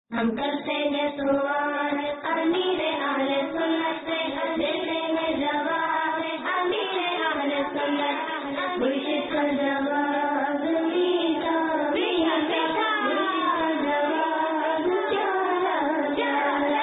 ہم کرتے ہیں سوال امیر اہل سنت سے، دیتے ہیں جواب امیر اہل سنت، مرشد کا جواب میٹھا میٹھا، مرشد کا جواب پیارا پیارا۔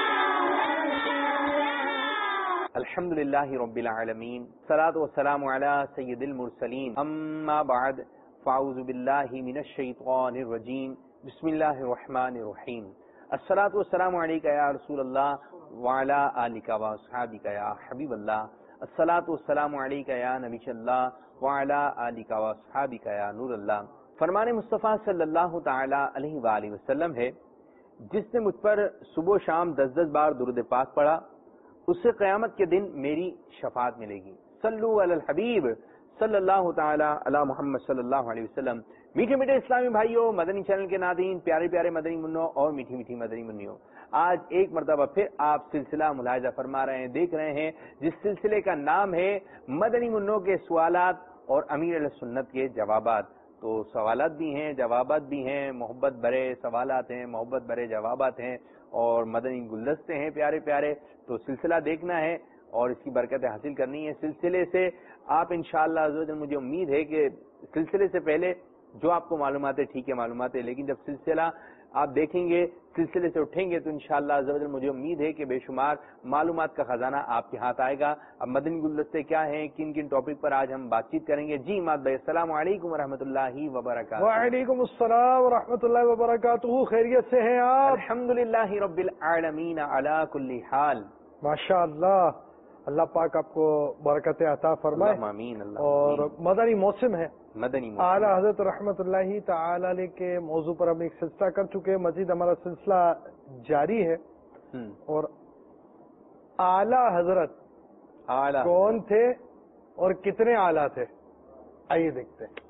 الحمدللہ رب العالمین، والصلاة والسلام علی سید المرسلین، اما بعد، فاعوذ باللہ من الشیطان الرجیم، بسم اللہ الرحمن الرحیم۔ الصلاة والسلام علیکہ یا رسول اللہ وعلی آلکہ واصحابکہ یا حبیب اللہ، الصلاة والسلام علیکہ یا نبی اللہ وعلی آلکہ واصحابکہ یا نور اللہ۔ فرمان مصطفیٰ صلی اللہ تعالی علیہ وآلہ وسلم ہے، جس نے مجھ پر صبح و شام 10 بار درود پاک پڑھا، اس سے قیامت کے دن میری شفاعت ملے گی۔ صلو علی الحبیب صلی اللہ تعالی علی محمد صلی اللہ علیہ وسلم۔ میٹھے میٹھے اسلامی بھائیوں، مدنی چینل کے ناظرین، پیارے پیارے مدنی منوں اور میٹھی میٹھی مدنی منیوں، آج ایک مرتبہ پھر آپ سلسلہ ملاحظہ فرما رہے ہیں، دیکھ رہے ہیں، جس سلسلے کا نام ہے مدنی منوں کے سوالات اور امیر علیہ سنت کے جوابات۔ تو سوالات بھی ہیں، جوابات بھی ہیں، محبت بھرے سوالات ہیں، محبت بھرے جوابات ہیں، اور مدنی گلدستے ہیں پیارے پیارے۔ تو سلسلہ دیکھنا ہے اور اس کی برکتیں حاصل کرنی ہے۔ سلسلے سے آپ انشاءاللہ عزوجل، مجھے امید ہے کہ سلسلے سے پہلے جو آپ کو معلومات ہے ٹھیک ہے معلومات ہے، لیکن جب سلسلہ آپ دیکھیں گے، سلسلے سے اٹھیں گے، تو انشاءاللہ عزوجل مجھے امید ہے کہ بے شمار معلومات کا خزانہ آپ کے ہاتھ آئے گا۔ اب مدنی گلدستے کیا ہیں، کن کن ٹاپک پر آج ہم بات چیت کریں گے؟ جی ماد بھائی، السلام علیکم ورحمۃ اللہ وبرکاتہ۔ وعلیکم السلام ورحمۃ اللہ وبرکاتہ، خیریت سے ہیں آپ؟ الحمدللہ رب العالمین علی کل حال۔ ماشاء اللہ، اللہ پاک آپ کو برکت عطا فرمائے۔ اللہم آمین، اللہم اور آمین۔ مدنی موسم ہے، مدنی موسم۔ اعلیٰ حضرت رحمت اللہ تعالی علیہ کے موضوع پر ہم ایک سلسلہ کر چکے ہیں، مزید ہمارا سلسلہ جاری ہے۔ اور اعلیٰ حضرت کون تھے اور کتنے اعلیٰ تھے، آئیے دیکھتے ہیں۔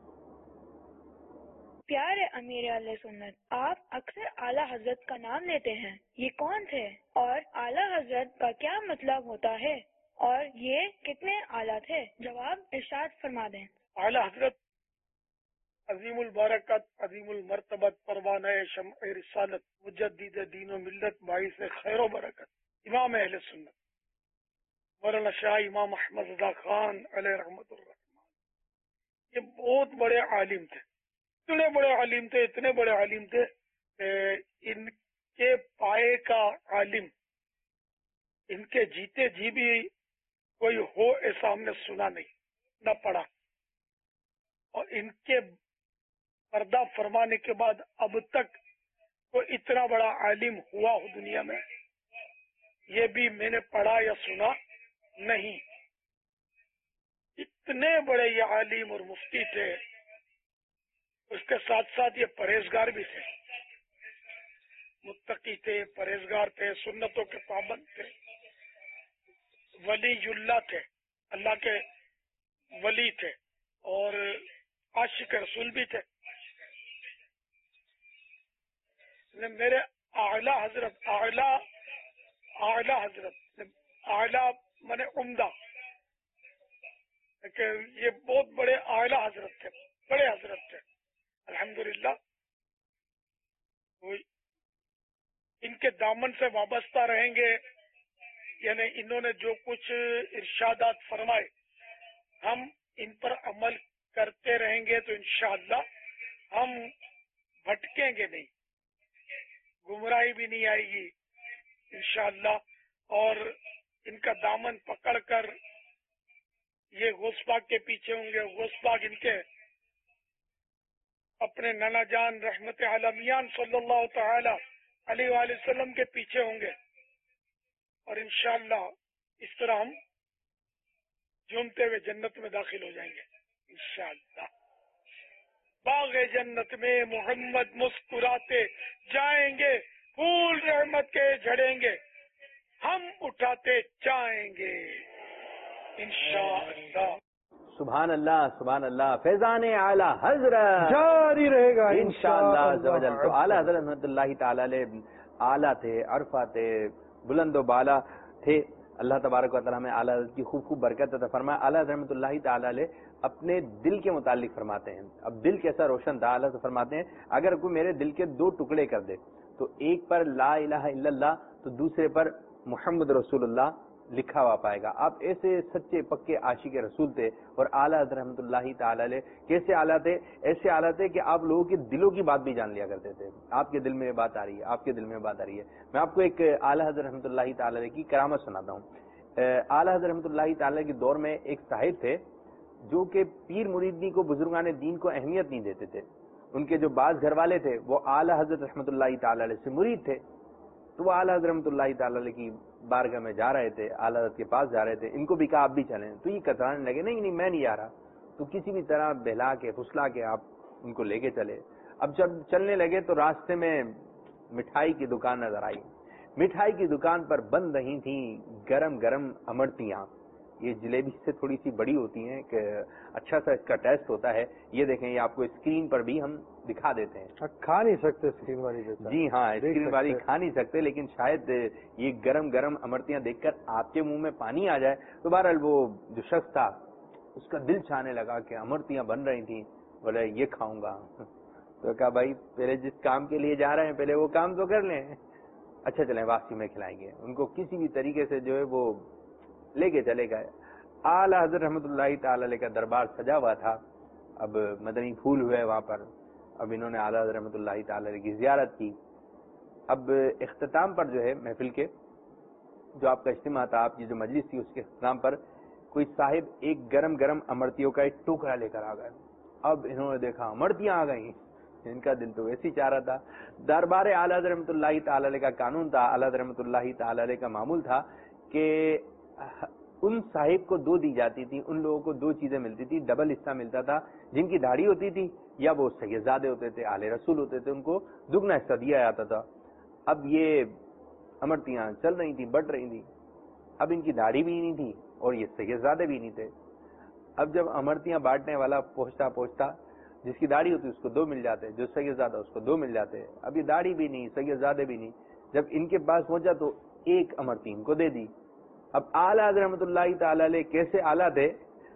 پیارے امیر علیہ سنت، آپ اکثر اعلیٰ حضرت کا نام لیتے ہیں، یہ کون تھے اور اعلیٰ حضرت کا کیا مطلب ہوتا ہے، اور یہ کتنے اعلیٰ تھے؟ جواب ارشاد فرما دیں۔ اعلیٰ حضرت عظیم البرکت، عظیم المرتبت، پروانہ شمع رسالت، مجدد دین و ملت، باعث خیر و برکت، امام اہل سنت مولانا شاہ امام احمد رضا خان علیہ رحمت الرحمان، یہ بہت بڑے عالم تھے، اتنے بڑے عالم تھے، اتنے بڑے عالم تھے کہ ان کے پائے کا عالم ان کے جیتے جی بھی کوئی ہو ایسا ہم نے سنا نہیں، نہ پڑھا، اور ان کے پردہ فرمانے کے بعد اب تک کوئی اتنا بڑا عالم ہوا ہو دنیا میں، یہ بھی میں نے پڑھا یا سنا نہیں۔ اتنے بڑے یہ عالم اور مفتی تھے، اس کے ساتھ ساتھ یہ پرہیزگار بھی تھے، متقی تھے، پرہیزگار تھے، سنتوں کے پابند تھے، ولی اللہ تھے، اللہ کے ولی تھے، اور عاشق رسول بھی تھے۔ میرے اعلیٰ حضرت، اعلیٰ حضرت، اعلیٰ مانے عمدہ، کہ یہ بہت بڑے اعلیٰ حضرت تھے، بڑے حضرت تھے الحمدللہ۔ ان کے دامن سے وابستہ رہیں گے، یعنی انہوں نے جو کچھ ارشادات فرمائے ہم ان پر عمل کرتے رہیں گے تو انشاءاللہ ہم بھٹکیں گے نہیں، گمراہی بھی نہیں آئے گی انشاءاللہ، اور ان کا دامن پکڑ کر یہ غوث پاک کے پیچھے ہوں گے، غوث پاک ان کے اپنے نانا جان رحمت عالمیان صلی اللہ تعالی علیہ وآلہ وسلم کے پیچھے ہوں گے، اور انشاءاللہ اس طرح ہم جھومتے ہوئے جنت میں داخل ہو جائیں گے انشاءاللہ۔ باغ جنت میں محمد مسکراتے جائیں گے، پھول رحمت کے جھڑیں گے، ہم اٹھاتے جائیں گے انشاءاللہ۔ سبحان اللہ، سبحان اللہ، فیضان اعلیٰ حضرت جاری رہے گا انشاءاللہ عزوجل۔ تو اعلیٰ حضرت رحمۃ اللہ تعالی علیہ اعلیٰ تھے، عرفہ تھے، بلند و بالا تھے۔ اللہ تبارک و تعالیٰ ہمیں اعلیٰ حضرت کی خوب خوب برکت عطا فرمائے۔ اعلیٰ حضرت رحمۃ اللہ تعالی علیہ اپنے دل کے متعلق فرماتے ہیں، اب دل کیسا روشن تھا، اعلیٰ سے فرماتے ہیں اگر کوئی میرے دل کے 2 ٹکڑے کر دے تو ایک پر لا الہ الا اللہ تو دوسرے پر محمد رسول اللہ لکھا ہوا پائے گا. آپ ایسے سچے پکے عاشق رسول تھے. اور اعلیٰ حضرت رحمۃ اللہ تعالی علیہ کیسے اعلیٰ تھے؟ ایسے اعلیٰ تھے کہ آپ لوگوں کے دلوں کی بات بھی جان لیا کرتے تھے. آپ کے دل میں بات آ رہی ہے، آپ کے دل میں بات آ رہی ہے. میں آپ کو ایک اعلیٰ حضرت رحمۃ اللہ تعالی علیہ کی کرامت سناتا ہوں. اعلیٰ حضرت رحمۃ اللہ تعالی کے دور میں ایک صاحب تھے جو کہ پیر مریدی کو، بزرگان دین کو اہمیت نہیں دیتے تھے. ان کے جو بعض گھر والے تھے وہ اعلیٰ حضرت رحمۃ اللہ تعالی علیہ سے مرید تھے. تو وہ اعلیٰ حضرت رحمۃ اللہ تعالی علیہ کی بارگاہ میں جا رہے تھے، اعلیٰ حضرت کے پاس جا رہے تھے. ان کو بھی کہا آپ بھی چلیں، تو یہ کترانے لگے، نہیں میں نہیں آ رہا. تو کسی بھی طرح بہلا کے پھسلا کے آپ ان کو لے کے چلے. اب جب چلنے لگے تو راستے میں مٹھائی کی دکان نظر آئی. مٹھائی کی دکان پر بن رہی تھیں گرم گرم امرتیاں. یہ جلیبی سے تھوڑی سی بڑی ہوتی ہیں کہ اچھا سا اس کا ٹیسٹ ہوتا ہے. یہ دیکھیں، یہ آپ کو اسکرین پر بھی ہم دکھا دیتے ہیں. کھا نہیں سکتے اسکرین والی؟ جی ہاں، اسکرین والی کھا نہیں سکتے، لیکن شاید یہ گرم گرم امرتیاں دیکھ کر آپ کے منہ میں پانی آ جائے. تو بہرحال وہ جو شخص تھا اس کا دل چاہنے لگا کہ امرتیاں بن رہی تھیں، بولے یہ کھاؤں گا. تو کہا بھائی پہلے جس کام کے لیے جا رہے ہیں پہلے وہ کام تو کر لیں. اچھا چلیں واپسی میں کھلائیں گے. ان کو کسی بھی طریقے سے جو ہے وہ لے کے چلے گئے. اعلیٰ حضرت رحمۃ اللہ تعالی علیہ کا دربار سجا ہوا تھا. اب مدنی پھول ہوئے وہاں پر. اب انہوں نے اعلیٰ حضرت رحمۃ اللہ تعالی علیہ کی زیارت کی. اب اختتام پر جو ہے محفل کے جو آپ کا اجتماع تھا، آپ کی جو مجلس تھی، اس کے اختتام پر کوئی صاحب ایک گرم گرم امرتیوں کا ایک ٹوکرا لے کر آ گئے. اب انہوں نے دیکھا امرتیاں آ گئی. ان کا دل تو ویسے ہی چاہ رہا تھا. دربار اعلیٰ حضرت رحمۃ اللہ تعالی علیہ کا قانون تھا، اعلیٰ حضرت رحمۃ اللہ تعالی علیہ کا معمول تھا کہ ان صاحب کو دو دی جاتی تھی، ان لوگوں کو دو چیزیں ملتی تھی. ڈبل حصہ ملتا تھا جن کی داڑھی ہوتی تھی یا وہ سیدزادے ہوتے تھے، آل رسول ہوتے تھے، ان کو دگنا حصہ دیا جاتا تھا. اب یہ امرتیاں چل رہی تھیں، بڑھ رہی تھیں. اب ان کی داڑھی بھی نہیں تھی اور یہ سیدزادے بھی نہیں تھے. اب جب امرتیاں بانٹنے والا پہنچتا جس کی داڑھی ہوتی اس کو دو مل جاتے، جو سیدزادہ اس کو دو مل جاتے. اب یہ داڑھی بھی نہیں، سیدزادے بھی نہیں. جب ان کے پاس پہنچا تو ایک امرتی ان کو دے دی. اب اعلیٰ حضرت رحمۃ اللہ تعالی علیہ کیسے اعلیٰ تھے،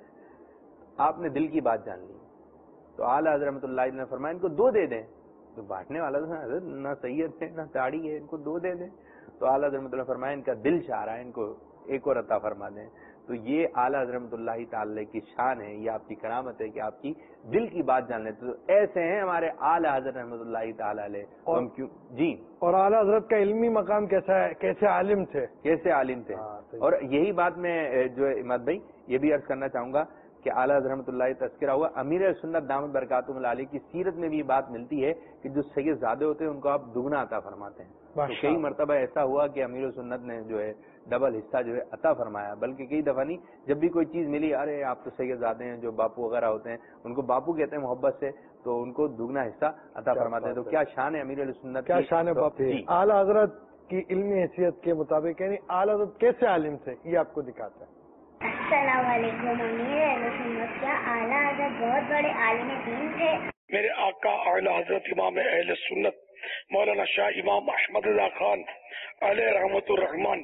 آپ نے دل کی بات جان لی. تو اعلیٰ حضرت رحمۃ اللہ علیہ نے فرمایا ان کو دو دے دیں. تو بانٹنے والا تو حضرت نہ سید ہے نہ داڑھی ہے، ان کو دو دے دیں. تو اعلیٰ حضرت رحمۃ اللہ فرمایا ان کا دل چاہ رہا ہے، ان کو ایک اور عطا فرما دیں. تو یہ اعلیٰ حضرت رحمۃ اللہ تعالی کی شان ہے، یہ آپ کی کرامت ہے کہ آپ کی دل کی بات جان لیتے. تو ایسے ہیں ہمارے اعلیٰ حضرت رحمۃ اللہ تعالی علیہ. اور کیوں جی، اور اعلیٰ حضرت کا علمی مقام کیسا ہے، کیسے عالم تھے، کیسے عالم تھے. اور یہی بات میں جو اماد بھائی یہ بھی عرض کرنا چاہوں گا کہ اعلیٰ حضرت رحمۃ اللہ تذکرہ ہوا، امیر سنت دامت برکاتہم العالی کی سیرت میں بھی یہ بات ملتی ہے کہ جو سیدزادے ہوتے ہیں ان کو آپ دگنا عطا فرماتے ہیں. تو کئی مرتبہ ایسا ہوا کہ امیر سنت نے جو ہے ڈبل حصہ جو ہے عطا فرمایا. بلکہ کئی دفعہ نہیں، جب بھی کوئی چیز ملی، ارے آپ تو سیدزادے ہیں، جو باپو وغیرہ ہوتے ہیں ان کو باپو کہتے ہیں محبت سے، تو ان کو دگنا حصہ عطا فرماتے ہیں. تو کیا شان ہے امیر سنت، کیا شان ہے باپ. اعلیٰ حضرت کی علمی حیثیت کے مطابق یعنی اعلیٰ حضرت کیسے عالم تھے یہ آپ کو دکھاتا ہے. السلام علیکم. امیر اہل سنت کیا اعلیٰ حضرت بہت بڑے عالم دین تھے. میرے آقا اعلیٰ حضرت امام اہل سنت مولانا شاہ امام احمد اللہ خان علیہ رحمت الرحمان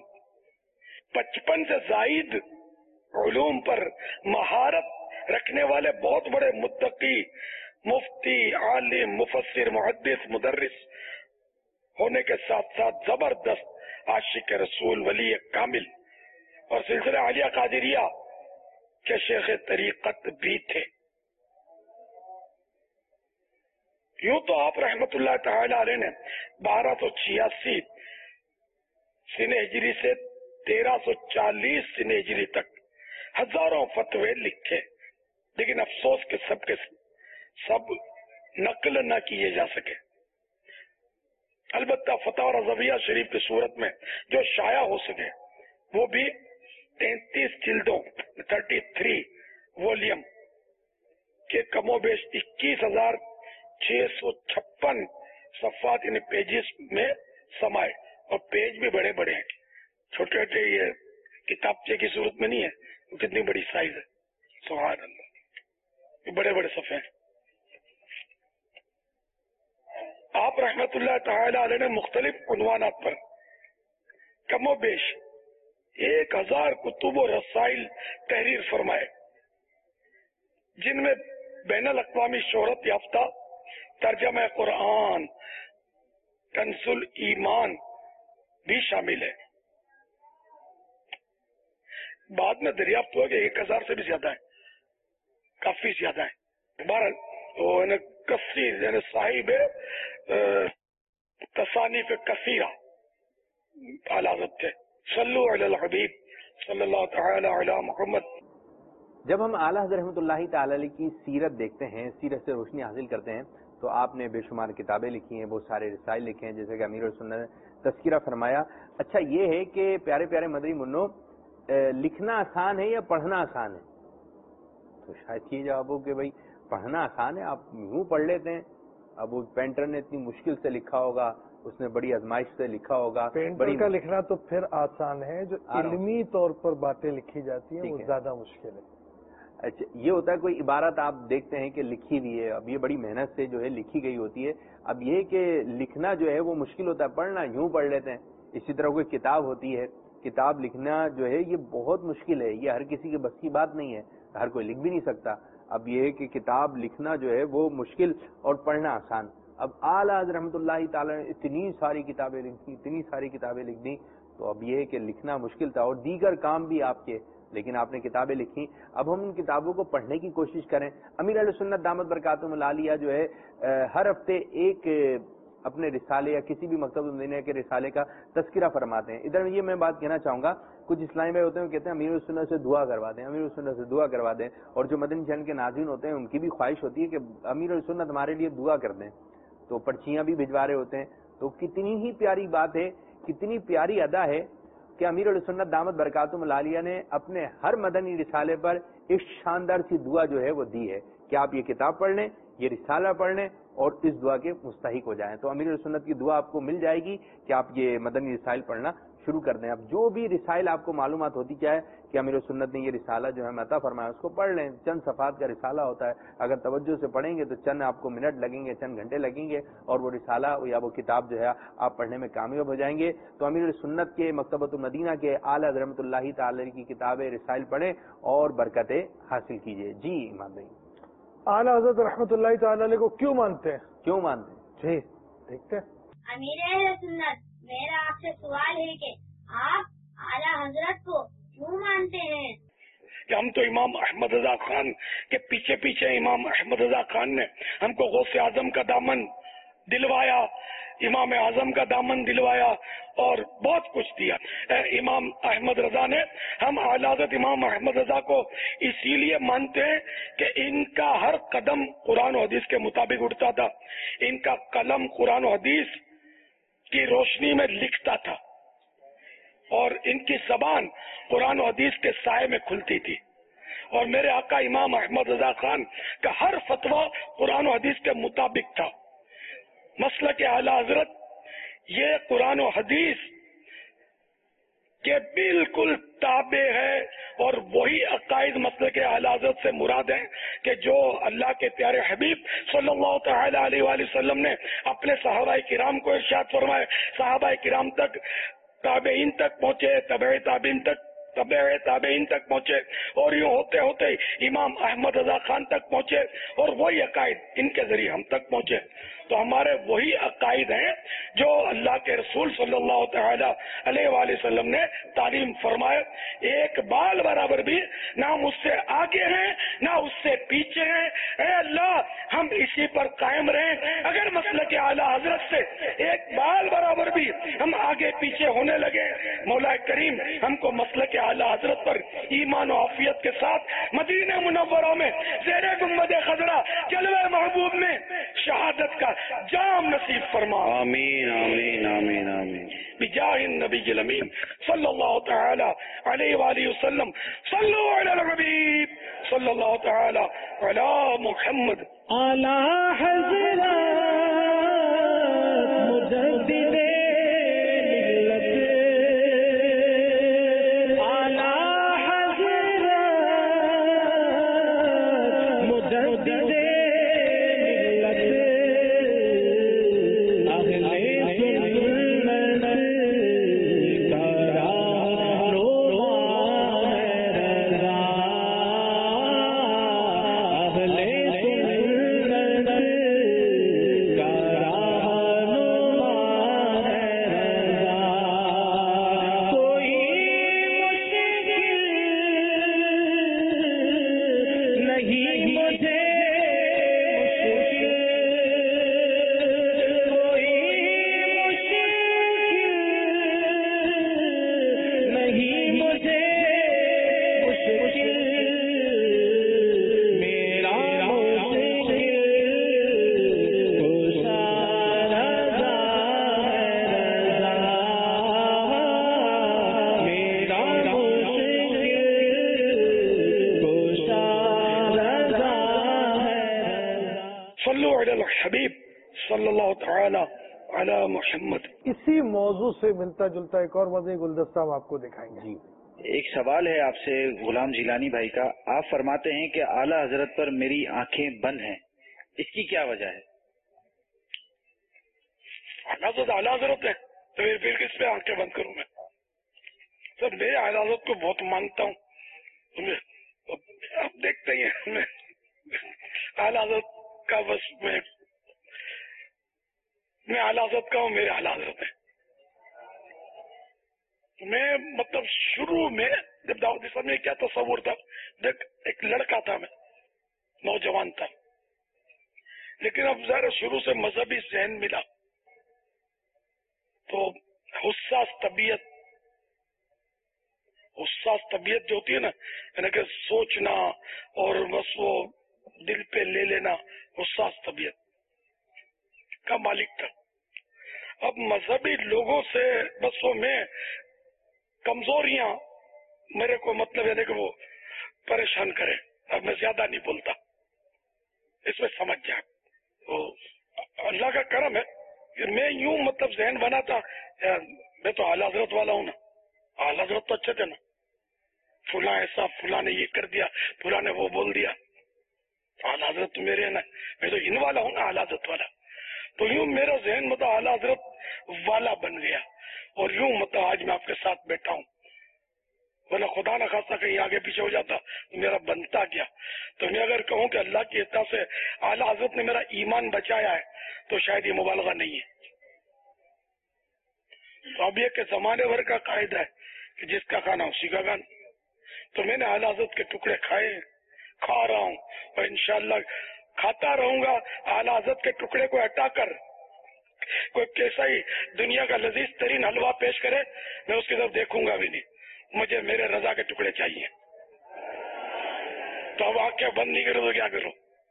55 سے زائد علوم پر مہارت رکھنے والے بہت بڑے متقی، مفتی، عالم، مفسر، محدث، مدرس ہونے کے ساتھ ساتھ زبردست عاشق رسول، ولی کامل اور سلسلہ عالیہ قادریہ کے شیخ طریقت بھی تھے. یوں تو آپ رحمت اللہ تعالی علیہ نے 1286 سن ہجری سے 1340 سن ہجری تک ہزاروں فتوے لکھے، لیکن افسوس کہ سب کے سب نقل نہ کیے جا سکے. البتہ فتاوی رضویہ شریف کی صورت میں جو شائع ہو سکے وہ بھی 33 جلدوں 33 وولیم کے کم و بیش 21,656 صفحات یعنی پیجز میں سمائے، اور پیج بھی بڑے بڑے ہیں، چھوٹے چھوٹے یہ کتابچے کی صورت میں نہیں ہے. کتنی بڑی سائز ہے، سبحان اللہ، بڑے بڑے صفحے ہیں. آپ رحمت اللہ تعالی علیہ نے مختلف عنوانات پر کم و بیش 1000 کتب و رسائل تحریر فرمائے، جن میں بین الاقوامی شہرت یافتہ ترجمہ قرآن، कंसुल ईमान भी शामिल है। बाद में दरियाफ्त हुआ कि 1000 से भी ज्यादा है, काफी ज्यादा है। बहरहाल कसीर यानी साहिब तसानीफ कसीरा आलाजत थे। सल्लु अलल हबीब सल्लल्लाहु तआला अला मुहम्मद। जब हम आला हज़रत रहमतुल्लाहि तआला अलैह की सीरत देखते हैं, सीरत से रोशनी हासिल करते हैं, तो आपने बेशुमार किताबें लिखी हैं, बहुत सारे रिसाइल लिखे हैं, जैसे कि अमीर सुन्नत ने तज़किरा फरमाया। अच्छा ये है कि प्यारे प्यारे मदरी मुन्नो, लिखना आसान है या पढ़ना आसान है? तो शायद ये जवाब हो कि भाई पढ़ना आसान है, आप यूं पढ़ लेते हैं। अब वो पेंटर ने इतनी मुश्किल से लिखा होगा, उसने बड़ी आजमाइश से लिखा होगा। पेंटर का लिखना तो फिर आसान है, जो इल्मी तौर पर बातें लिखी जाती हैं वो ज्यादा मुश्किल है। अच्छा ये होता है, कोई इबारत आप देखते हैं कि लिखी हुई है, अब ये बड़ी मेहनत से जो है लिखी गई होती है। अब ये कि लिखना जो है वो मुश्किल होता है, पढ़ना यूं पढ़ लेते हैं। इसी तरह कोई किताब होती है, किताब लिखना जो है ये बहुत मुश्किल है, ये हर किसी के बस की बात नहीं है, हर कोई लिख भी नहीं सकता। अब ये है कि किताब लिखना जो है वो मुश्किल और पढ़ना आसान। अब आला हज़रत रहमतुल्लाहि तआला ने इतनी सारी किताबें लिखी, इतनी सारी किताबें लिख दी, तो अब ये है कि लिखना मुश्किल था और दीगर काम भी आपके, लेकिन आपने किताबें लिखी। अब हम उन किताबों को पढ़ने की कोशिश करें। अमीर अहले सुन्नत दामत बरकातुहुल आलिया जो है हर हफ्ते एक अपने रिसाले या किसी भी मकतब मदीना के रिसाले का तज़किरा फरमाते हैं। इधर ये मैं बात कहना चाहूंगा, कुछ इस्लामी भाई होते हैं कहते हैं अमीर सुन्नत से दुआ करवा दें, अमीर सुन्नत से दुआ करवा दें, और जो मदनी चैनल के नाज़रीन होते हैं उनकी भी ख्वाहिश होती है कि अमीर सुन्नत हमारे लिए दुआ कर दें, तो पर्चियां भी भिजवा रहे होते हैं। तो कितनी ही प्यारी बात है, कितनी प्यारी अदा है कि अमीर सुन्नत दामत बरकातुहुल आलिया ने अपने हर मदनी रिसाले पर एक शानदार सी दुआ जो है वो दी है कि आप ये किताब पढ़ लें, ये रिसाला पढ़ लें और इस दुआ के मुस्तहिक हो जाएं। तो अमीर सुन्नत की दुआ आपको मिल जाएगी कि आप ये मदनी रिसाइल पढ़ना शुरू कर दें। अब जो भी रिसाइल आपको मालूमात होती क्या है कि अमीर सुन्नत ने ये रिसाला जो है अता फरमाया, उसको पढ़ लें। चंद सफ़ात का रिसाला होता है, अगर तवज्जो से पढ़ेंगे तो चंद आपको मिनट लगेंगे, चंद घंटे लगेंगे और वो रिसाला या वो किताब जो है आप पढ़ने में कामयाब हो जाएंगे। तो अमीर सुन्नत के मकतबतुल मदीना के आला हज़रत रहमतुल्लाहि तआला की किताबें रिसाइल पढ़ें और बरकतें हासिल कीजिए। जी इमाम भाई, आला हज़रत रहमतुल्लाहि तआला अलैह को क्यों मानते हैं? क्यों मानते हैं? जी देखते हैं। अमीर अहले सुन्नत, मेरा आपसे सवाल है कि आप आला हजरत को क्यों मानते हैं? कि हम तो इमाम अहमद रजा खान के पीछे पीछे, इमाम अहमद रजा खान ने हमको गौसे आजम का दामन दिलवाया, इमाम आजम का दामन दिलवाया और बहुत कुछ दिया। इमाम अहमद रजा ने, हम आला हज़रत इमाम अहमद रजा को इसीलिए मानते हैं कि इनका हर कदम कुरान और हदीस के मुताबिक उठता था। इनका कलम कुरान और हदीस की रोशनी में लिखता था और इनकी जबान कुरान और हदीस के साए में खुलती थी। और मेरे आका इमाम अहमद रजा खान का हर फतवा कुरान और हदीस के मुताबिक था। मसलक आला हजरत ये कुरान और हदीस के बिल्कुल ताबे है और वही अकायद मसलक आला हजरत से मुराद है कि जो अल्लाह के प्यारे हबीब सल्लल्लाहु तआला अलैहि वसल्लम ने अपने सहाबाए किराम को इरशाद फरमाए। सहाबाए किराम तक, ताबेइन तक पहुंचे, तबे ताबीन तक, तबे ताबेइन तक पहुंचे और यूं होते होते इमाम अहमद रजा खान तक पहुंचे और वही अकायद इनके जरिए हम तक पहुंचे। तो हमारे वही अकायद हैं जो अल्लाह के रसूल सल्लल्लाहु तआला अलैहि वसल्लम ने तालीम फरमाए। एक बाल बराबर भी ना हम उससे आगे हैं ना उससे पीछे हैं। ऐ अल्लाह हम इसी पर कायम रहें। अगर मसलक आला हजरत से एक बाल बराबर भी हम आगे पीछे होने लगे, मौला करीम हमको मसलक आला हजरत पर ईमान और आफियत के साथ मदीना मुनव्वरा में ज़ेरे गुंबद खजरा जलवे महबूब में शहादत का जाम नसीब फरमा। आमीन आमीन आमीन आमीन। बिजाहिन नबील अमीन सल्लल्लाहु तआला अलैहि वसल्लम। सल्लु अलल हबीब सल्लल्लाहु तआला अला मुहम्मद। आला हज़रत मुजद्दिद صلی اللہ تعالی علی محمد. اسی موضوع سے ملتا جلتا ایک اور مدنی گلدستہ ہم آپ کو دکھائیں گے. جی ایک سوال ہے آپ سے غلام جیلانی بھائی کا. آپ فرماتے ہیں کہ اعلیٰ حضرت پر میری آنکھیں بند ہیں، اس کی کیا وجہ ہے؟ اعلیٰ حضرت ہے تو پھر کس پہ آنکھیں بند کروں میں؟ سر میں اعلیٰ حضرت کو بہت مانتا ہوں. آپ دیکھتے ہی ہیں میں اعلیٰ حضرت کا بس میں اعلیٰ حضرت کا ہوں، میرے اعلیٰ حضرت ہے. میں مطلب شروع میں جب دعوت اسلام میں کیا تصور تھا، ایک لڑکا تھا، میں نوجوان تھا، لیکن اب ذرا شروع سے مذہبی ذہن ملا تو حساس طبیعت جو ہوتی ہے نا، یعنی کہ سوچنا اور بس وہ دل پہ لے لینا، حساس طبیعت کا مالک تھا. اب مذہبی لوگوں سے بس وہ میں کمزوریاں میرے کو مطلب یعنی کہ وہ پریشان کرے. اب میں زیادہ نہیں بولتا، اس میں سمجھ جائے. تو اللہ کا کرم ہے کہ میں یوں مطلب ذہن بنا تھا، میں تو اعلیٰ حضرت والا ہوں نا، اعلیٰ حضرت تو اچھے تھے نا، فلاں ایسا، فلاں نے یہ کر دیا، فلاں نے وہ بول دیا، اعلیٰ حضرت تو میرے نا، میں تو ان والا ہوں نا، اعلیٰ حضرت والا. تو یوں میرا ذہن مطلب اعلیٰ حضرت والا بن گیا، اور یوں مطلب آج میں آپ کے ساتھ بیٹھا ہوں. ورنہ خدا نہ خاصا کہیں آگے پیچھے ہو جاتا تو میرا بنتا کیا. تو میں اگر کہوں کہ اللہ کی عطا سے اعلیٰ حضرت نے میرا ایمان بچایا ہے تو شاید یہ مبالغہ نہیں ہے. تو اب یہ کہ زمانے بھر کا قاعدہ ہے کہ جس کا کھانا اسی کا گانا. تو میں نے اعلیٰ حضرت کے ٹکڑے کھا رہا ہوں، اور انشاءاللہ کھاتا رہوں گا. اعلیٰ حضرت کے ٹکڑے کو ہٹا کر کوئی کیسا ہی دنیا کا لذیذ ترین حلوہ پیش کرے، میں اس کی طرف دیکھوں گا بھی نہیں. مجھے میرے رضا کے ٹکڑے چاہیے. تو اب آنکھیں بند نہیں کرو تو کیا کرو؟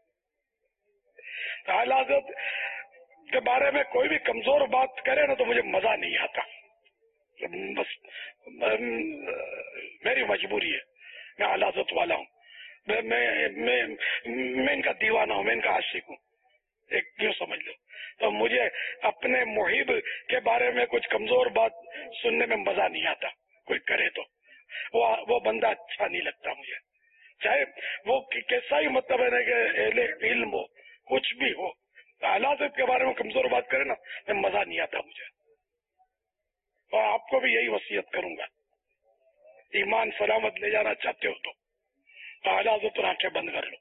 اعلیٰ حضرت کے بارے میں کوئی بھی کمزور بات کرے نا تو مجھے مزہ نہیں آتا. بس میری مجبوری ہے، میں اعلیٰ حضرت والا ہوں، میں ان کا دیوانہ ہوں، میں ان کا عاشق ہوں، ایک کیوں سمجھ لو. تو مجھے اپنے محب کے بارے میں کچھ کمزور بات سننے میں مزہ نہیں آتا. کوئی کرے تو وہ بندہ اچھا نہیں لگتا مجھے، چاہے وہ کیسا ہی مطلب ہے کہ اہل علم ہو، کچھ بھی ہو. اعلیٰ حضرت کے بارے میں کمزور بات کرے نا میں مزہ نہیں آتا مجھے. اور آپ کو بھی یہی وصیت کروں گا، ایمان سلامت لے جانا چاہتے ہو تو اعلیٰ حضرت پر آنکھیں بند کر لو.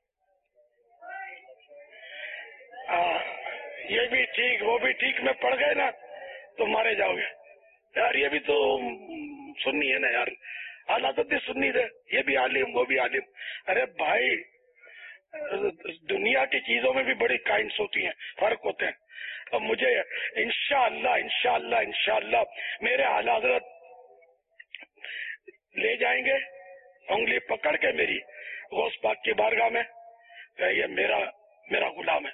یہ بھی ٹھیک وہ بھی ٹھیک میں پڑ گئے نا تو مارے جاؤ گے. یار یہ بھی تو سنی ہے نا یار، اعلیٰ حضرت بھی سنی تھے، یہ بھی عالم وہ بھی عالم. ارے بھائی دنیا کی چیزوں میں بھی بڑی کائنڈس ہوتی ہیں، فرق ہوتے ہیں. اب مجھے انشاءاللہ میرے اعلیٰ حضرت لے جائیں گے انگلی پکڑ کے میری غوث پاک کی بارگاہ میں، یہ میرا غلام ہے،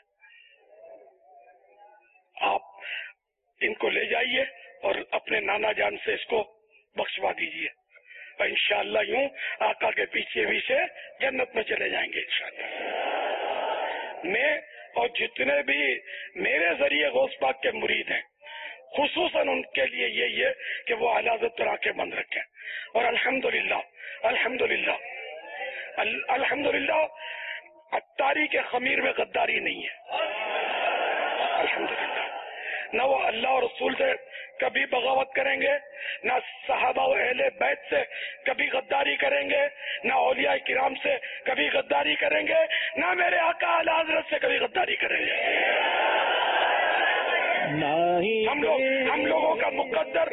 آپ ان کو لے جائیے اور اپنے نانا جان سے اس کو بخشوا دیجیے. انشاءاللہ یوں آقا کے پیچھے پیچھے جنت میں چلے جائیں گے انشاءاللہ. میں اور جتنے بھی میرے ذریعے غوث پاک کے مرید ہیں، خصوصاً ان کے لیے یہی ہے کہ وہ اعلیٰ حضرت پر آنکھیں بند رکھیں. اور الحمدللہ عطاری کے خمیر میں غداری نہیں ہے، الحمدللہ. نہ وہ اللہ اور رسول سے کبھی بغاوت کریں گے، نہ صحابہ و اہل بیت سے کبھی غداری کریں گے، نہ اولیاء کرام سے کبھی غداری کریں گے، نہ میرے آقا اعلیٰ حضرت سے کبھی غداری کریں گے. ہم لوگوں کا مقدر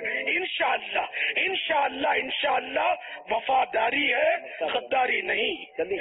انشاءاللہ وفاداری ہے، غداری نہیں.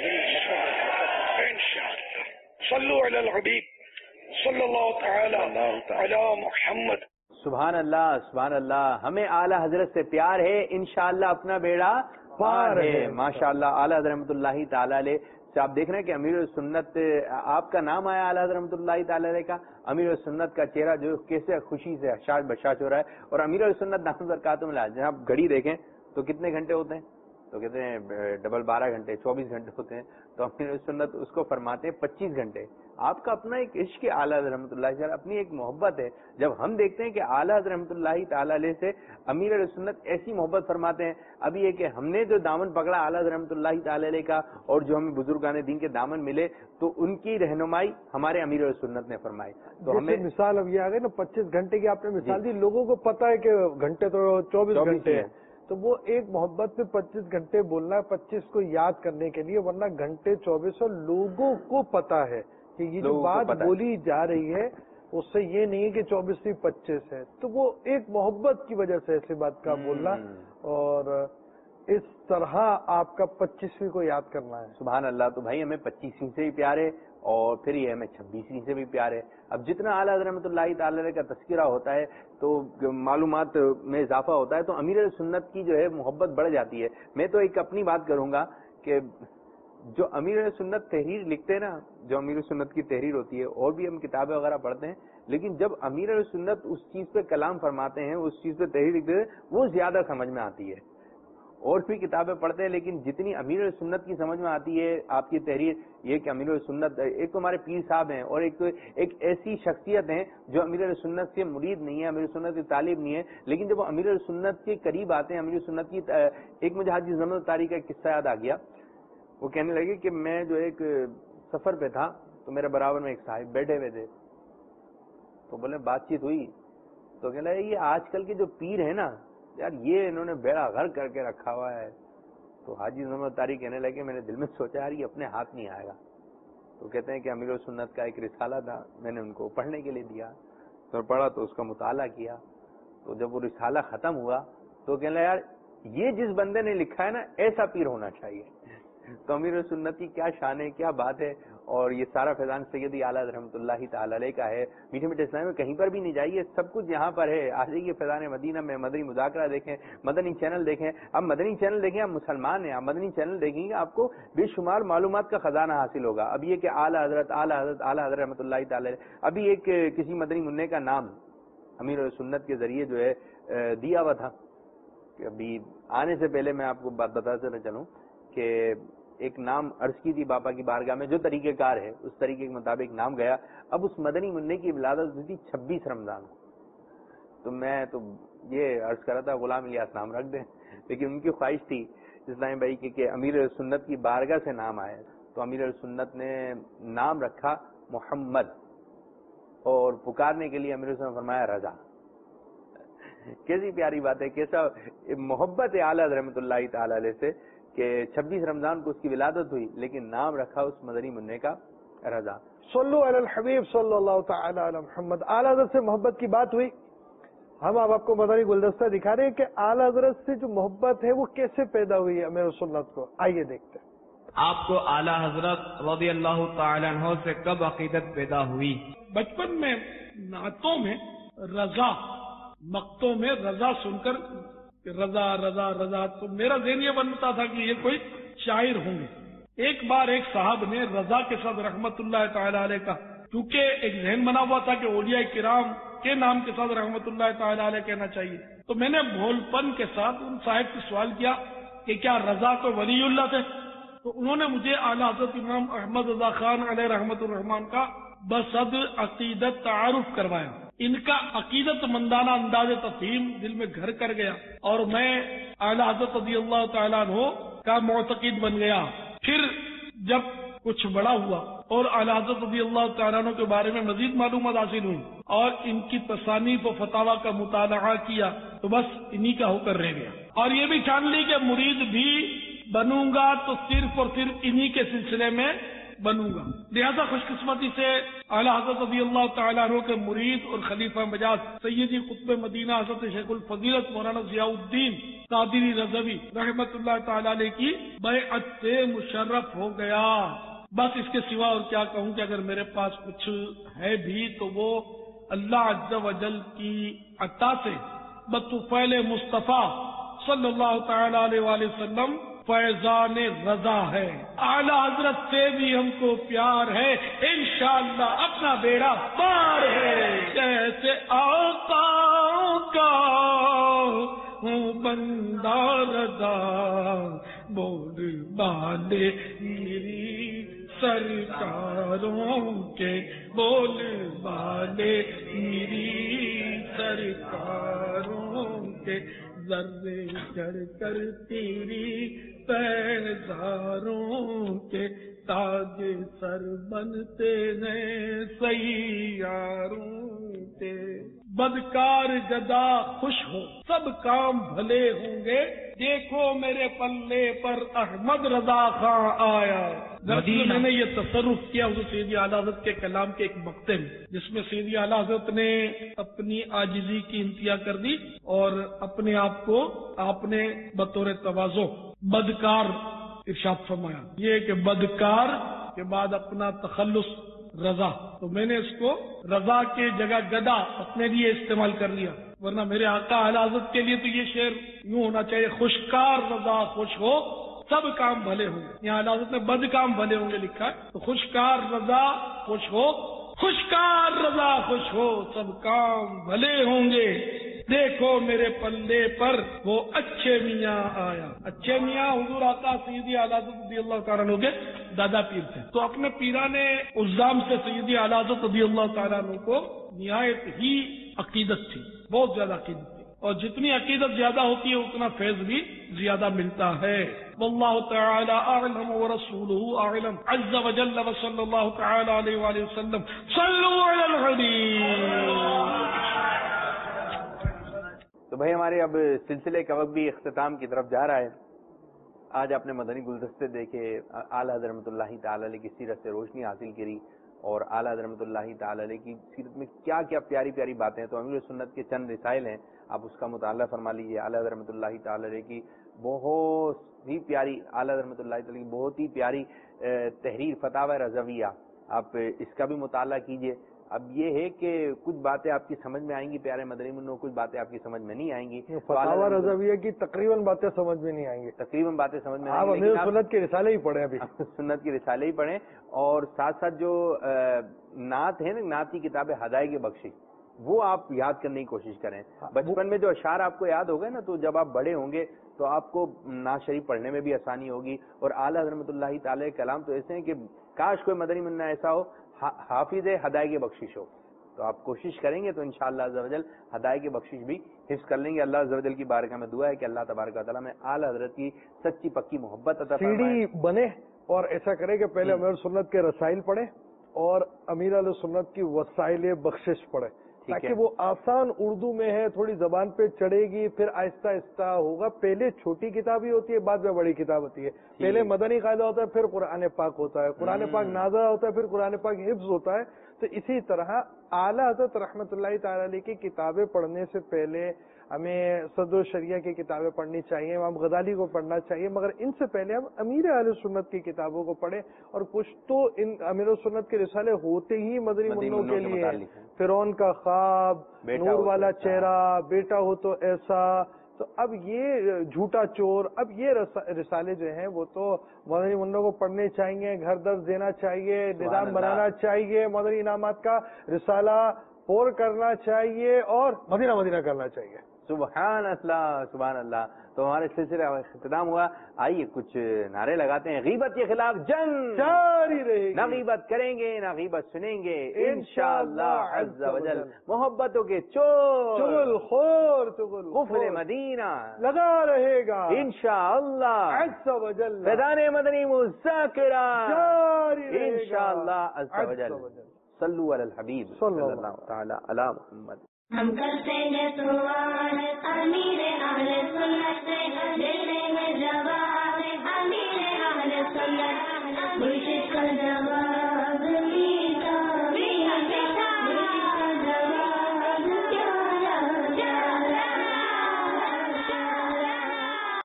انشاءاللہ. صلو علی الحبیب صلی اللہ تعالی علی محمد. سبحان اللہ. ہمیں اعلیٰ حضرت سے پیار ہے، انشاءاللہ اپنا بیڑا پار ہے. ماشاء اللہ. اعلیٰ حضرت رحمۃ اللہ تعالی علیہ سے آپ دیکھ رہے ہیں کہ امیر السنت، آپ کا نام آیا اعلیٰ حضرت رحمۃ اللہ تعالی علیہ کا. امیر السنت کا چہرہ جو کیسے خوشی سے حشاش بشاش ہو رہا ہے. اور امیر السنت دامت برکاتہم العالیہ جناب گھڑی دیکھیں تو کتنے گھنٹے ہوتے ہیں؟ تو کہتے ہیں ڈبل 12 گھنٹے 24 گھنٹے ہوتے ہیں. تو امیر السنت اس کو فرماتے ہیں 25 گھنٹے. آپ کا اپنا ایک عشق ہے اعلیٰ حضرت رحمۃ اللہ علیہ، اپنی ایک محبت ہے. جب ہم دیکھتے ہیں کہ اعلیٰ حضرت رحمۃ اللہ تعالی علیہ سے امیر اہل سنت ایسی محبت فرماتے ہیں، ابھی یہ کہ ہم نے جو دامن پکڑا اعلیٰ حضرت رحمۃ اللہ تعالی علیہ کا، اور جو ہمیں بزرگان دین کے دامن ملے تو ان کی رہنمائی ہمارے امیر اہل سنت نے فرمائی. تو ہمیں مثال اب یہ آ گئی نا 25 گھنٹے کی آپ نے مثال دی. لوگوں کو پتا ہے کہ گھنٹے تو 24 گھنٹے ہیں، تو وہ ایک محبت میں 25 گھنٹے بولنا ہے 25 کو یاد کرنے کے لیے، ورنہ گھنٹے 24 اور لوگوں کو پتا ہے کہ یہ جو بات بولی جا رہی ہے اس سے یہ نہیں ہے کہ 24 سے 25 ہے، تو وہ ایک محبت کی وجہ سے ایسی بات کا بولنا، اور اس طرح آپ کا 25ویں کو یاد کرنا ہے. سبحان اللہ. تو بھائی ہمیں 25ویں سے بھی پیار ہے، اور پھر یہ ہمیں 26ویں سے بھی پیار ہے. اب جتنا اعلیٰ حضرت رحمۃ اللہ تعالی علیہ کا تذکرہ ہوتا ہے تو معلومات میں اضافہ ہوتا ہے، تو امیر سنت کی جو ہے محبت بڑھ جاتی ہے. میں تو ایک اپنی بات کروں گا کہ جو امیر سنت تحریر لکھتے ہیں نا، جو امیر سنت کی تحریر ہوتی ہے، اور بھی ہم کتابیں وغیرہ پڑھتے ہیں، لیکن جب امیر سنت اس چیز پہ کلام فرماتے ہیں، اس چیز پہ تحریر لکھتے ہیں، وہ زیادہ سمجھ میں آتی ہے. اور بھی کتابیں پڑھتے ہیں لیکن جتنی امیر سنت کی سمجھ میں آتی ہے آپ کی تحریر، یہ کہ امیر سنت ایک تو ہمارے پیر صاحب ہیں، اور ایک ایسی شخصیت ہیں جو امیر سنت سے مرید نہیں ہے، امیر سنت کی طالب نہیں ہے، لیکن جب وہ امیر سنت کے قریب آتے ہیں، امیر سنت کی ایک مجھے حاجی زمن طاری کا ایک قصہ یاد آ گیا. وہ کہنے لگے کہ میں جو ایک سفر پہ تھا تو میرے برابر میں ایک صاحب بیٹھے ہوئے تھے، تو بولے بات چیت ہوئی تو کہنے لگے یہ آج کل کے جو پیر ہیں نا یار، یہ انہوں نے بیڑا غرق کر کے رکھا ہوا ہے. تو حاجی زمن طاری کہنے لگے میں نے دل میں سوچا یار یہ اپنے ہاتھ نہیں آئے گا. تو کہتے ہیں کہ امیر سنت کا ایک رسالہ تھا، میں نے ان کو پڑھنے کے لیے دیا، تو پڑھا تو اس کا مطالعہ کیا، تو جب وہ رسالہ ختم ہوا تو کہنے لگا یار یہ جس بندے نے لکھا ہے نا ایسا پیر ہونا چاہیے. تو امیر سنت کی کیا شان ہے، کیا بات ہے. اور یہ سارا فیضان سیدی اعلیٰ رحمۃ اللہ تعالی علیہ کا ہے. میٹھے میٹھے اسلام میں کہیں پر بھی نہیں جائیے، سب کچھ یہاں پر ہے. آ جائیے فیضان مدینہ میں، مدنی مذاکرہ دیکھیں، مدنی چینل دیکھیں. اب مدنی چینل دیکھیں، آپ مسلمان ہیں، آپ مدنی چینل دیکھیں گے آپ کو بے شمار معلومات کا خزانہ حاصل ہوگا. اب یہ کہ اعلیٰ حضرت رحمۃ اللہ تعالی علیہ، ابھی ایک کسی مدنی منع کا نام امیر سنت کے ذریعے جو ہے دیا ہوا تھا. کہ ابھی آنے سے پہلے میں آپ کو بات بتاتے چلوں کہ ایک نام عرض کی تھی باپا کی بارگاہ میں، جو طریقہ کار ہے اس طریقے کے مطابق نام گیا. اب اس مدنی منع کی ولادت ہوئی تھی 26 رمضان کو. تو میں تو یہ عرض کرا تھا غلام الیاس نام رکھ دیں، لیکن ان کی خواہش تھی اسلام بھائی کہ امیر سنت کی بارگاہ سے نام آئے، تو امیر سنت نے نام رکھا محمد، اور پکارنے کے لیے امیر سنت نے فرمایا رضا. کیسی پیاری بات ہے، کیسا محبت ہے اعلیٰ رحمۃ اللہ تعالی علیہ سے کہ 26 رمضان کو اس کی ولادت ہوئی لیکن نام رکھا اس مدنی منع کا رضا. صلو علی الحبیب صلی اللہ تعالی علی محمد. اعلیٰ حضرت سے محبت کی بات ہوئی، ہم اب آپ کو مدنی گلدستہ دکھا رہے ہیں کہ اعلیٰ حضرت سے جو محبت ہے وہ کیسے پیدا ہوئی ہے امیر سنت کو. آئیے دیکھتے ہیں. آپ کو اعلیٰ حضرت رضی اللہ تعالی عنہ سے کب عقیدت پیدا ہوئی؟ بچپن میں نعتوں میں رضا، مقتوں میں رضا سن کر رضا رضا رضا، تو میرا ذہن یہ بنتا تھا کہ یہ کوئی شاعر ہوں گے. ایک بار ایک صاحب نے رضا کے ساتھ رحمت اللہ تعالی علیہ کا، کیونکہ ایک ذہن بنا ہوا تھا کہ اولیاء کرام کے نام کے ساتھ رحمت اللہ تعالی علیہ کہنا چاہیے، تو میں نے بھول پن کے ساتھ ان صاحب سے سوال کیا کہ کیا رضا کو ولی اللہ تھے؟ تو انہوں نے مجھے اعلیٰ حضرت امام احمد رضا خان علیہ رحمت الرحمان کا بصدر عقیدت تعارف کروایا. ان کا عقیدت مندانہ انداز تفہیم دل میں گھر کر گیا اور میں اعلیٰ حضرت رضی اللہ تعالیٰ عنہ کا معتقد بن گیا. پھر جب کچھ بڑا ہوا اور اعلیٰ حضرت رضی اللہ تعالیٰ عنہ کے بارے میں مزید معلومات حاصل ہوئی اور ان کی تصانیف و فتاوا کا مطالعہ کیا تو بس انہی کا ہو کر رہ گیا. اور یہ بھی جان لی کہ مرید بھی بنوں گا تو صرف اور صرف انہی کے سلسلے میں بنوں گا. لہذا خوش قسمتی سے اعلیٰ حضرت رضی اللہ تعالیٰ عنہ کے مرید اور خلیفہ مجاز سیدی قطب مدینہ حضرت شیخ الفضیلت مولانا ضیاء الدین قادری رضوی رحمت اللہ تعالیٰ علیہ کی بیعت سے مشرف ہو گیا. بس اس کے سوا اور کیا کہوں کہ اگر میرے پاس کچھ ہے بھی تو وہ اللہ عز و جل کی عطا سے بطفیل مصطفیٰ صلی اللہ تعالیٰ علیہ وآلہ وسلم فیضان رضا ہے. اعلیٰ حضرت سے بھی ہم کو پیار ہے، انشاءاللہ اپنا بیڑا پار ہے. جیسے آقا کا ہوں بندہ رضا، بول بالے میری سرکاروں کے بول والے میری سرکاروں کے ذرے چڑھ کر تیری پیزاروں کے تاج سر بنتے ہیں سیاروں کے. بدکار گدا خوش ہو سب کام بھلے ہوں گے، دیکھو میرے پلے پر احمد رضا خان آیا. دراصل میں نے یہ تصرف کیا حضور سیدی اعلیٰ حضرت کے کلام کے ایک مقطع میں، جس میں سیدی اعلیٰ حضرت نے اپنی عاجزی کی انتہا کر دی اور اپنے آپ کو آپ نے بطور تواضع بدکار ارشاد فرمایا. یہ کہ بدکار کے بعد اپنا تخلص رضا، تو میں نے اس کو رضا کے جگہ گدا اپنے لیے استعمال کر لیا، ورنہ میرے آقا اعلیٰ حضرت کے لیے تو یہ شعر یوں ہونا چاہیے، خوشکار رضا خوش ہو سب کام بھلے ہوں گے. یہاں اعلیٰ حضرت نے بد کام بھلے ہوں گے لکھا ہے، تو خوشکار رضا خوش ہو، خوشکار رضا خوش ہو سب کام بھلے ہوں گے، دیکھو میرے پلے پر وہ اچھے میاں آیا. اچھے میاں حضور آقا سیدی اعلیٰ حضرت رضی اللہ تعالیٰ عنہ کے دادا پیر تھے. تو اپنے پیران عظام سے سیدی اعلیٰ حضرت رضی اللہ تعالیٰ عنہ کو نہایت ہی عقیدت تھی، بہت زیادہ عقیدت تھی، اور جتنی عقیدت زیادہ ہوتی ہے اتنا فیض بھی زیادہ ملتا ہے. واللہ تعالی اعلم ورسولہ اعلم عز وجل وصلی اللہ تعالی علیہ وآلہ وسلم. صلوا علی الحبیب. تو بھائی ہمارے اب سلسلے کا وقت بھی اختتام کی طرف جا رہا ہے. آج آپ نے مدنی گلدستے دیکھے، اعلیٰ حضرت رحمۃ اللہ تعالی علیہ کی سیرت سے روشنی حاصل کری، اور اعلیٰ حضرت رحمۃ اللہ تعالی علیہ کی سیرت میں کیا کیا پیاری پیاری باتیں ہیں. تو امیر سنت کے چند رسائل ہیں، آپ اس کا مطالعہ فرما لیجیے. اعلیٰ حضرت رحمۃ اللہ تعالی علیہ کی بہت ہی پیاری، اعلیٰ حضرت رحمۃ اللہ تعالی کی بہت ہی پیاری تحریر فتاوی رضویہ، آپ اس کا بھی مطالعہ کیجیے. اب یہ ہے کہ کچھ باتیں آپ کی سمجھ میں آئیں گی پیارے مدنی منوں، کچھ باتیں آپ کی سمجھ میں نہیں آئیں گی. فتاوی رضویہ کی تقریباً باتیں سمجھ میں نہیں آئیں گی، تقریباً باتیں سمجھ میں آپ امیر سنت کے رسالے ہی پڑھیں، ابھی سنت کے رسالے ہی پڑھیں. اور ساتھ ساتھ جو نعت ہے نا، نعت کی کتاب ہدایت بخشش، وہ آپ یاد کرنے کی کوشش کریں. بچپن میں جو اشعار آپ کو یاد ہوگا نا، تو جب آپ بڑے ہوں گے تو آپ کو نعت شریف پڑھنے میں بھی آسانی ہوگی. اور اعلیٰ حضرت رحمۃ اللہ تعالی کلام تو ایسے ہیں کہ کاش کوئی مدنی منا ایسا ہو حافظ ہدایت بخشش ہو. تو آپ کوشش کریں گے تو انشاءاللہ عز و جل ہدایت بخشش بھی حفظ کر لیں گے. اللہ عز و جل کی بارگاہ میں دعا ہے کہ اللہ تبارک و تعالیٰ میں اعلیٰ حضرت کی سچی پکی محبت عطا فرمائے. سیڑھی بنے اور ایسا کرے کہ پہلے امیر سنت کے رسائل پڑھیں اور امیر علیہ سنت کی وسائل بخشش پڑھیں، تاکہ وہ آسان اردو میں ہے، تھوڑی زبان پہ چڑھے گی، پھر آہستہ آہستہ ہوگا. پہلے چھوٹی کتاب ہی ہوتی ہے، بعد میں بڑی کتاب ہوتی ہے. پہلے مدنی قاعدہ ہوتا ہے، پھر قرآن پاک ہوتا ہے، قرآن پاک نازلہ ہوتا ہے، پھر قرآن پاک حفظ ہوتا ہے. تو اسی طرح اعلیٰ حضرت رحمۃ اللہ تعالی علیہ کی کتابیں پڑھنے سے پہلے ہمیں صدر الشریعہ کی کتابیں پڑھنی چاہیے، امام غزالی کو پڑھنا چاہیے، مگر ان سے پہلے ہم امیر اہل سنت کی کتابوں کو پڑھیں. اور کچھ تو ان امیر سنت کے رسالے ہوتے ہی مدنی منوں کے لیے، فرعون کا خواب، نور والا چہرہ، بیٹا ہو تو ایسا. تو اب یہ جھوٹا چور، اب یہ رسالے جو ہیں وہ تو مدنی منوں کو پڑھنے چاہیے، گھر درس دینا چاہیے، نظام بنانا چاہیے، مدنی انعامات کا رسالہ پور کرنا چاہیے اور مدینہ مدینہ کرنا چاہیے. سبحان اللہ سبحان اللہ. تو ہمارے سلسلے کا اختتام ہوا. آئیے کچھ نعرے لگاتے ہیں. غیبت کے خلاف جنگ جاری رہے گی، نہ غیبت کریں گے نہ غیبت سنیں گے انشاءاللہ عز و جل. محبتوں کے چور چغل خور چغل قفل مدینہ لگا رہے گا انشاءاللہ عز و جل. فیضان مدنی مذاکرہ جاری رہے گا انشاءاللہ عز و جل. صلو علی الحبیب صلی اللہ تعالی علی محمد. ہم کرتے ہیں سوال